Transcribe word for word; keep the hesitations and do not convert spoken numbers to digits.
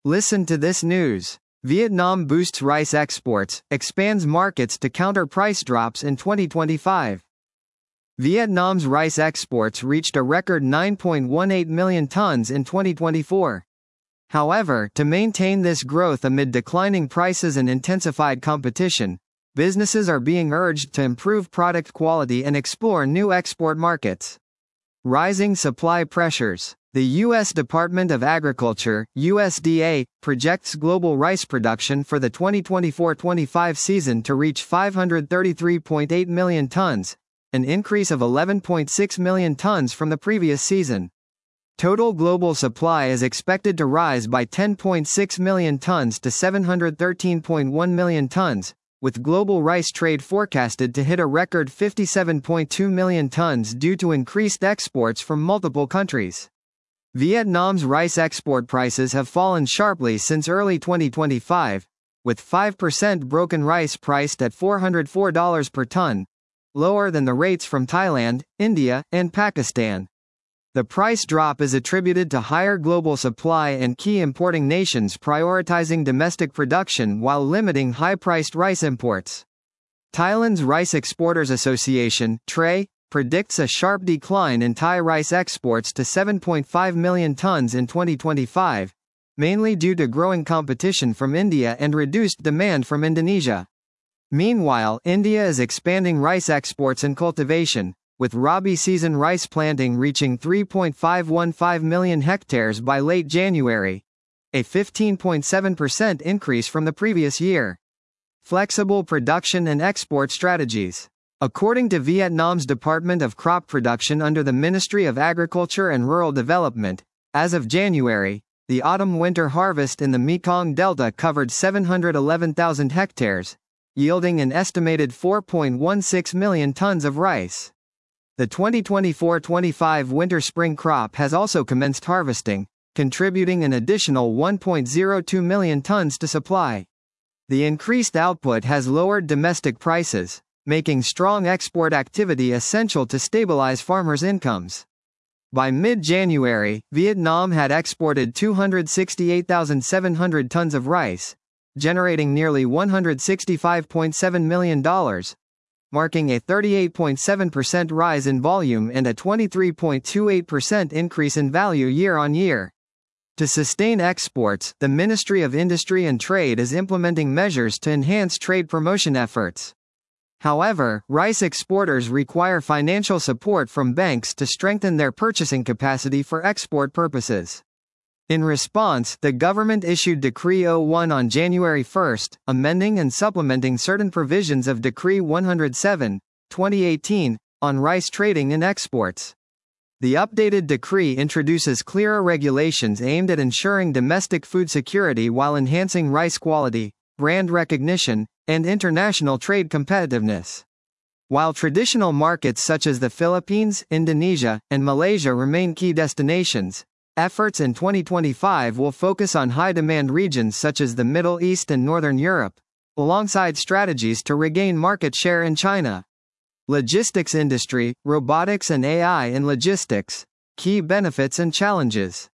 Listen to this news. Vietnam boosts rice exports, expands markets to counter price drops in twenty twenty-five. Vietnam's rice exports reached a record nine point one eight million tons in twenty twenty-four. However, to maintain this growth amid declining prices and intensified competition, businesses are being urged to improve product quality and explore new export markets. Rising supply pressures. The U S Department of Agriculture, U S D A, projects global rice production for the twenty twenty-four twenty-five season to reach five hundred thirty-three point eight million tons, an increase of eleven point six million tons from the previous season. Total global supply is expected to rise by ten point six million tons to seven hundred thirteen point one million tons, with global rice trade forecasted to hit a record fifty-seven point two million tons due to increased exports from multiple countries. Vietnam's rice export prices have fallen sharply since early twenty twenty-five, with five percent broken rice priced at four hundred four dollars per ton, lower than the rates from Thailand, India, and Pakistan. The price drop is attributed to higher global supply and key importing nations prioritizing domestic production while limiting high-priced rice imports. Thailand's Rice Exporters Association, T R A, predicts a sharp decline in Thai rice exports to seven point five million tons in twenty twenty-five, mainly due to growing competition from India and reduced demand from Indonesia. Meanwhile, India is expanding rice exports and cultivation, with Rabi season rice planting reaching three point five one five million hectares by late January, a fifteen point seven percent increase from the previous year. Flexible production and export strategies. According to Vietnam's Department of Crop Production under the Ministry of Agriculture and Rural Development, as of January, the autumn-winter harvest in the Mekong Delta covered seven hundred eleven thousand hectares, yielding an estimated four point one six million tons of rice. The twenty twenty-four twenty-five winter-spring crop has also commenced harvesting, contributing an additional one point zero two million tons to supply. The increased output has lowered domestic prices, making strong export activity essential to stabilize farmers' incomes. By mid-January, Vietnam had exported two hundred sixty-eight thousand seven hundred tons of rice, generating nearly one hundred sixty-five point seven million dollars, marking a thirty-eight point seven percent rise in volume and a twenty-three point two eight percent increase in value year-on-year. To sustain exports, the Ministry of Industry and Trade is implementing measures to enhance trade promotion efforts. However, rice exporters require financial support from banks to strengthen their purchasing capacity for export purposes. In response, the government issued Decree oh one on January first, amending and supplementing certain provisions of Decree one oh seven, twenty eighteen, on rice trading and exports. The updated decree introduces clearer regulations aimed at ensuring domestic food security while enhancing rice quality, brand recognition, and international trade competitiveness. While traditional markets such as the Philippines, Indonesia, and Malaysia remain key destinations, efforts in twenty twenty-five will focus on high-demand regions such as the Middle East and Northern Europe, alongside strategies to regain market share in China. Logistics industry, robotics and A I in logistics, key benefits and challenges.